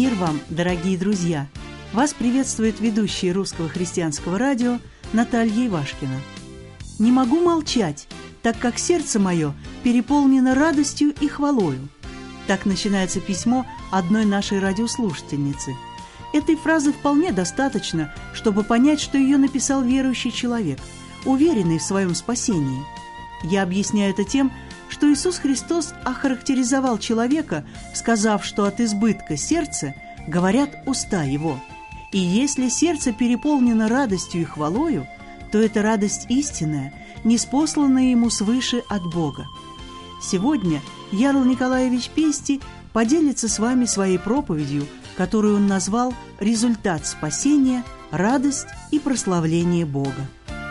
Мир вам, дорогие друзья! Вас приветствует ведущая Русского христианского радио Наталья Ивашкина. «Не могу молчать, так как сердце мое переполнено радостью и хвалою». Так начинается письмо одной нашей радиослушательницы. Этой фразы вполне достаточно, чтобы понять, что ее написал верующий человек, уверенный в своем спасении. Я объясняю это тем, что Иисус Христос охарактеризовал человека, сказав, что от избытка сердца говорят уста его. И если сердце переполнено радостью и хвалою, то это радость истинная, ниспосланная ему свыше от Бога. Сегодня Ярл Николаевич Пести поделится с вами своей проповедью, которую он назвал «Результат спасения, радость и прославление Бога».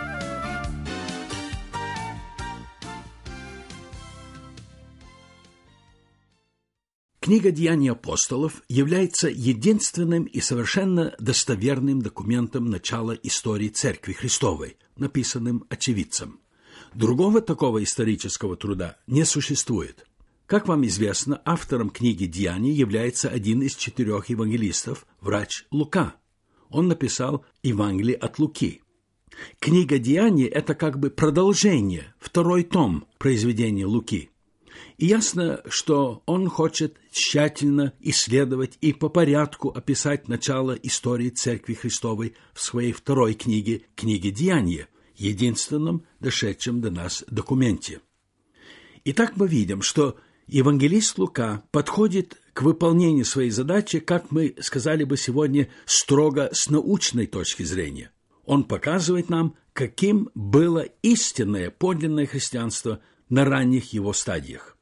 Книга «Деяний апостолов» является единственным и совершенно достоверным документом начала истории Церкви Христовой, написанным очевидцем. Другого такого исторического труда не существует. Как вам известно, автором книги «Деяний» является один из 4 евангелистов, врач Лука. Он написал Евангелие от Луки. Книга «Деяний» — это как бы продолжение, 2 том произведения Луки. И ясно, что он хочет тщательно исследовать и по порядку описать начало истории Церкви Христовой в своей 2 книге «Деяния», единственном дошедшем до нас документе. Итак, мы видим, что евангелист Лука подходит к выполнению своей задачи, как мы сказали бы сегодня, строго с научной точки зрения. Он показывает нам, каким было истинное, подлинное христианство на ранних его стадиях.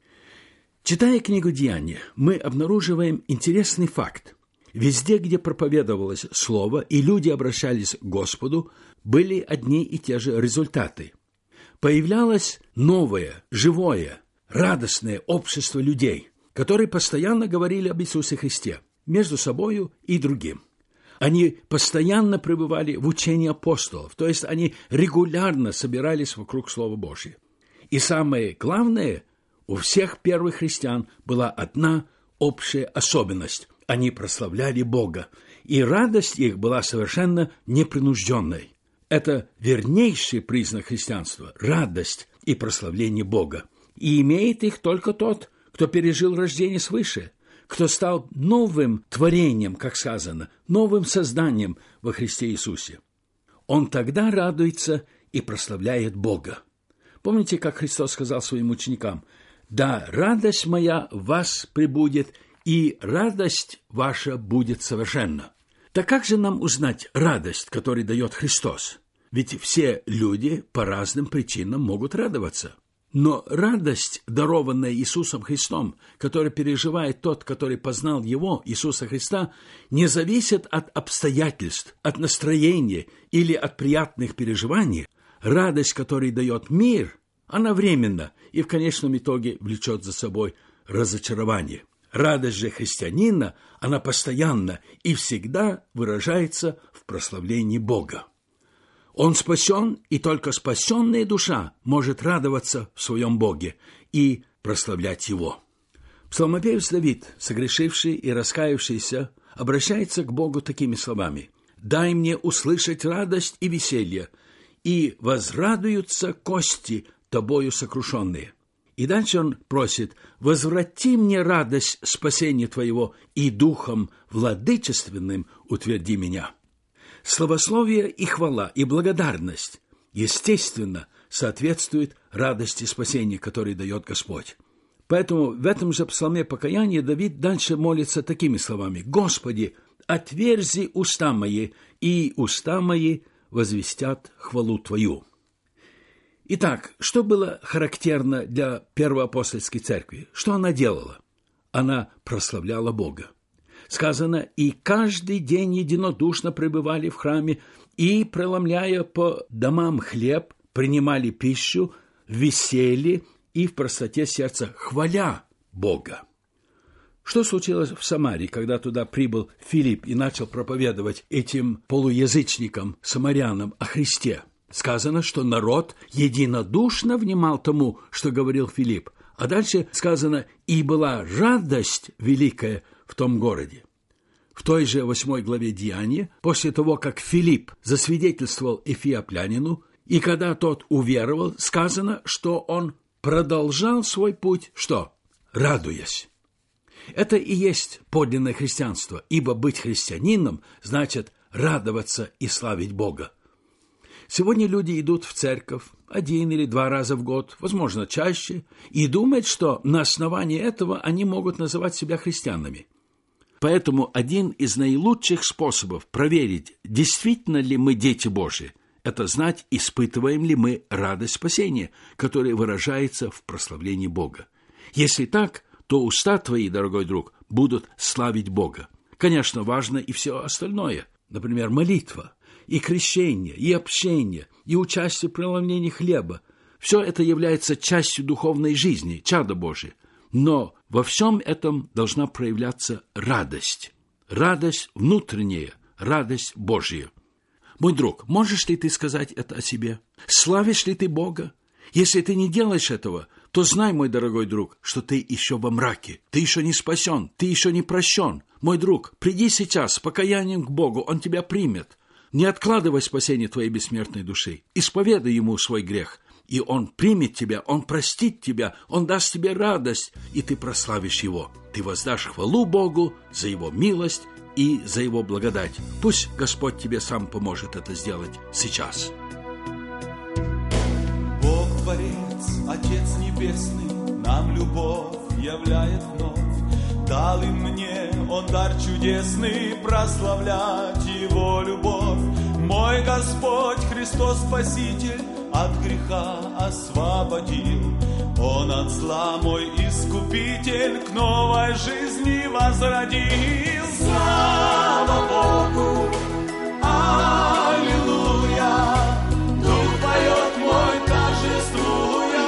Читая книгу «Деяния», мы обнаруживаем интересный факт. Везде, где проповедовалось Слово и люди обращались к Господу, были одни и те же результаты. Появлялось новое, живое, радостное общество людей, которые постоянно говорили об Иисусе Христе, между собою и другим. Они постоянно пребывали в учении апостолов, то есть они регулярно собирались вокруг Слова Божьего. И самое главное, у всех первых христиан была одна общая особенность – они прославляли Бога, и радость их была совершенно непринужденной. Это вернейший признак христианства – радость и прославление Бога. И имеет их только тот, кто пережил рождение свыше, кто стал новым творением, как сказано, новым созданием во Христе Иисусе. Он тогда радуется и прославляет Бога. Помните, как Христос сказал своим ученикам: «Да, радость моя в вас пребудет, и радость ваша будет совершенна». Так как же нам узнать радость, которую дает Христос? Ведь все люди по разным причинам могут радоваться. Но радость, дарованная Иисусом Христом, которую переживает тот, который познал Его, Иисуса Христа, не зависит от обстоятельств, от настроения или от приятных переживаний. Радость, которую дает мир, она временна и в конечном итоге влечет за собой разочарование. Радость же христианина, она постоянна и всегда выражается в прославлении Бога. Он спасен, и только спасенная душа может радоваться в своем Боге и прославлять Его. Псалмопевец Давид, согрешивший и раскаявшийся, обращается к Богу такими словами: «Дай мне услышать радость и веселье, и возрадуются кости тобою сокрушенные». И дальше он просит: «Возврати мне радость спасения Твоего, и духом владычественным утверди меня». Славословие и хвала, и благодарность, естественно, соответствуют радости спасения, которую дает Господь. Поэтому в этом же псалме покаяния Давид дальше молится такими словами: «Господи, отверзи уста мои, и уста мои возвестят хвалу Твою». Итак, что было характерно для первоапостольской церкви? Что она делала? Она прославляла Бога. Сказано: «И каждый день единодушно пребывали в храме, и, преломляя по домам хлеб, принимали пищу в веселье и в простоте сердца, хваля Бога». Что случилось в Самарии, когда туда прибыл Филипп и начал проповедовать этим полуязычникам, самарянам, о Христе? Сказано, что народ единодушно внимал тому, что говорил Филипп. А дальше сказано: «И была радость великая в том городе». В той же 8 главе Деяния, после того, как Филипп засвидетельствовал эфиоплянину, и когда тот уверовал, сказано, что он продолжал свой путь, что? Радуясь. Это и есть подлинное христианство, ибо быть христианином значит радоваться и славить Бога. Сегодня люди идут в церковь 1 или 2 раза в год, возможно, чаще, и думают, что на основании этого они могут называть себя христианами. Поэтому один из наилучших способов проверить, действительно ли мы дети Божьи, это знать, испытываем ли мы радость спасения, которая выражается в прославлении Бога. Если так, то уста твои, дорогой друг, будут славить Бога. Конечно, важно и все остальное, например, молитва, и крещение, и общение, и участие в преломлении хлеба. Все это является частью духовной жизни, чада Божия. Но во всем этом должна проявляться радость. Радость внутренняя, радость Божья. Мой друг, можешь ли ты сказать это о себе? Славишь ли ты Бога? Если ты не делаешь этого, то знай, мой дорогой друг, что ты еще во мраке, ты еще не спасен, ты еще не прощен. Мой друг, приди сейчас с покаянием к Богу, Он тебя примет. Не откладывай спасение твоей бессмертной души, исповедай Ему свой грех, и Он примет тебя, Он простит тебя, Он даст тебе радость, и ты прославишь Его. Ты воздашь хвалу Богу за Его милость и за Его благодать. Пусть Господь тебе сам поможет это сделать сейчас. Бог Творец, Отец Небесный, нам любовь являет вновь. Дал и мне Он дар чудесный, прославлять Его любовь. Мой Господь, Христос Спаситель, от греха освободил. Он от зла мой Искупитель, к новой жизни возродил. Слава Богу! Аллилуйя! Дух поет мой, торжествуя.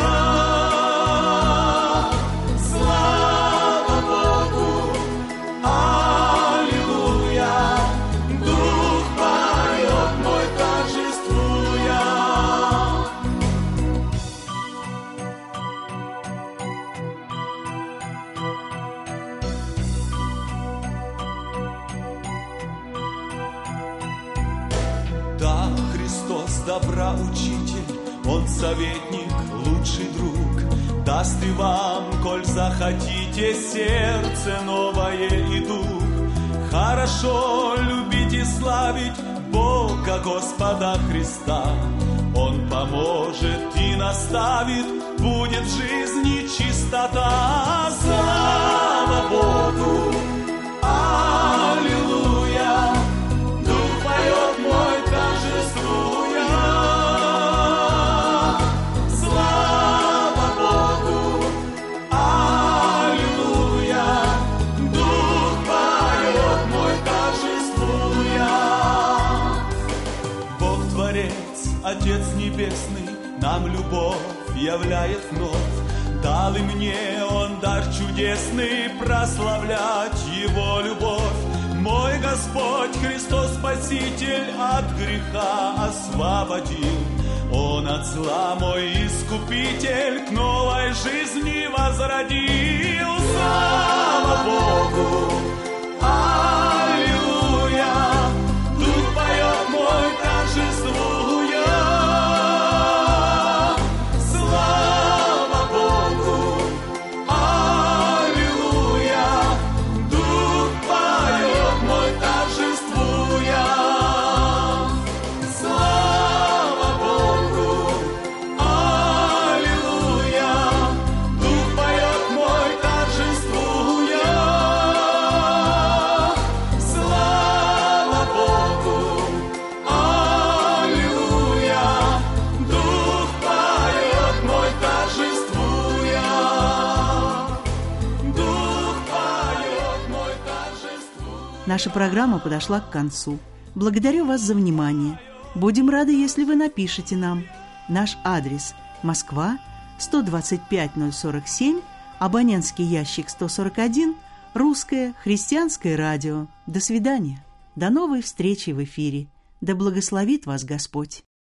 Слава Богу! Аллилуйя! Дух поет мой, торжествуя. Да, Христос добра учитель, Он советник, лучший друг. Даст и вам, коль захотите, сердце новое и дух. Хорошо любить и славить Бога, Господа Христа. Он поможет и наставит, будет в жизни чистота. Слава Богу! Аллилуйя! Дух поет мой, торжествуя. Слава Богу! Аллилуйя! Дух поет мой, торжествуя. Бог Творец, Отец Небесный, нам любовь являет вновь. Дал и мне Он дар чудесный, прославлять Его любовь. Мой Господь, Христос Спаситель, от греха освободил. Он от зла мой Искупитель, к новой жизни возродил. Слава Богу! Аллилуйя! Дух поет мой, торжествуя. Слава Богу! Аллилуйя! Дух поет мой, торжествуя. Слава Богу! Аллилуйя! Дух поет мой, торжествуя. Слава Богу! Аллилуйя! Дух поет мой, торжествуя. Дух поет мой, торжествуя. Наша программа подошла к концу. Благодарю вас за внимание. Будем рады, если вы напишете нам. Наш адрес – Москва, 125-047, абонентский ящик 141, Русское христианское радио. До свидания. До новой встречи в эфире. Да благословит вас Господь.